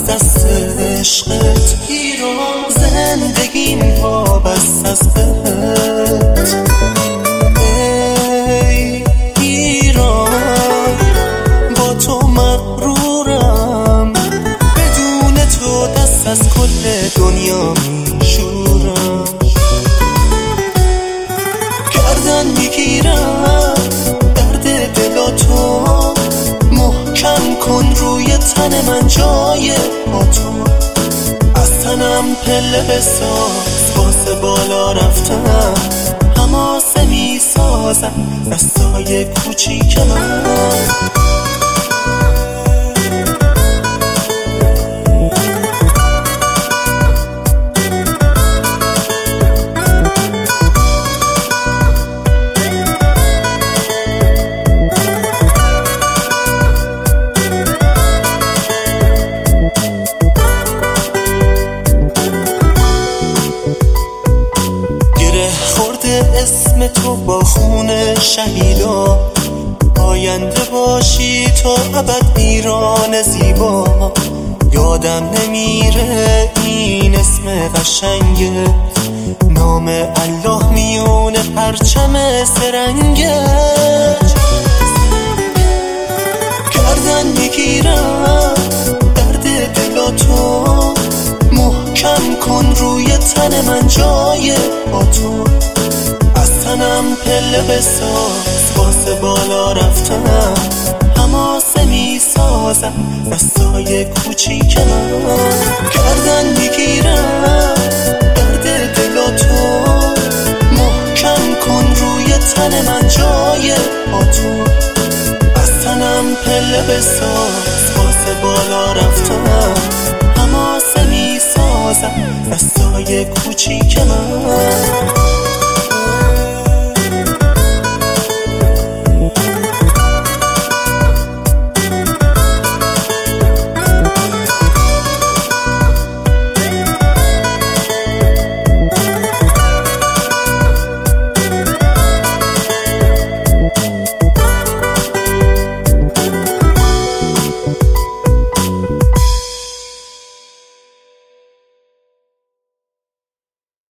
دست عشقت ایران، زندگیم وابست از بهت. ای ایران با تو مغرورم، بدون تو دست از کل دنیا میشورم. گردن میگیرم درد دلاتو، محکم کن روی تن من جای با تو. از تنم پله بساز، واسه بالا رفتم حماسه میسازم دستای کوچیک من. اسم تو با خون شهیدا، آینده باشی تا ابد ایران زیبا. یادم نمیره این اسم قشنگه، نام الله میونه پرچم سرنگه. گردن میگیرم درد دلاتو، محکم کن روی تن من جای با تو. تنم پله بساز، واسه بالا رفتم حماسه میسازم دستای کوچیک من. گردن میگیرم درد دلاتو، محکم کن روی تن من جای با تو. از تنم پله بساز، واسه بالا رفتم حماسه میسازم دستای کوچیک من.